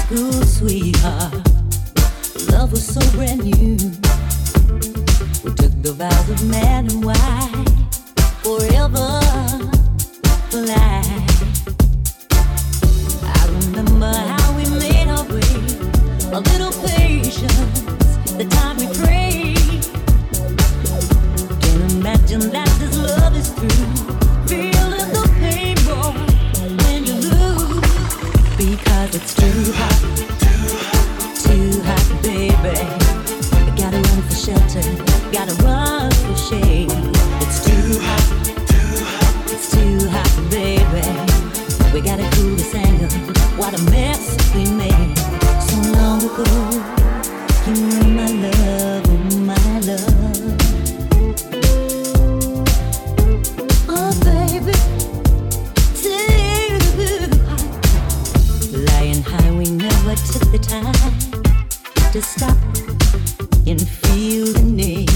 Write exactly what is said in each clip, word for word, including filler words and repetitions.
Ooh, sweetheart, love was so brand new. We took the vows of man and wife forever for life. I remember how we made our way, a little patience, the time we prayed. Can't imagine that this love is through. Feeling the pain, boy, when you lose, because it's too hot, too hot, baby. You gotta run for shelter, gotta run for shade. It's too hot, it's too hot, baby. We gotta cool this anger. What a mess we made so long ago. You were my love, oh my love. Oh baby, too hot. Lying high, we never took the time to stop and feel the need.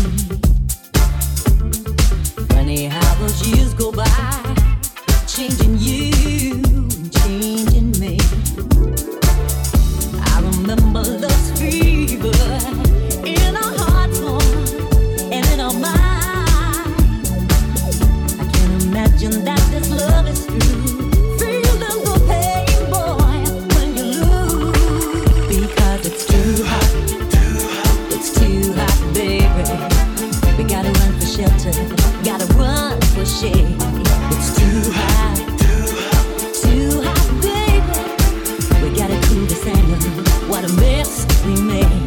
Funny how those years go by, changing you, changing me. I remember love's fever in our hearts, oh, and in our minds. I can't imagine that this love is true. Feeling the pain, boy, when you lose, because it's too hot, it's too hot, baby. We gotta run for shelter, gotta run for shade. It's too hot, too hot, baby. We gotta cool this anger. What a mess we made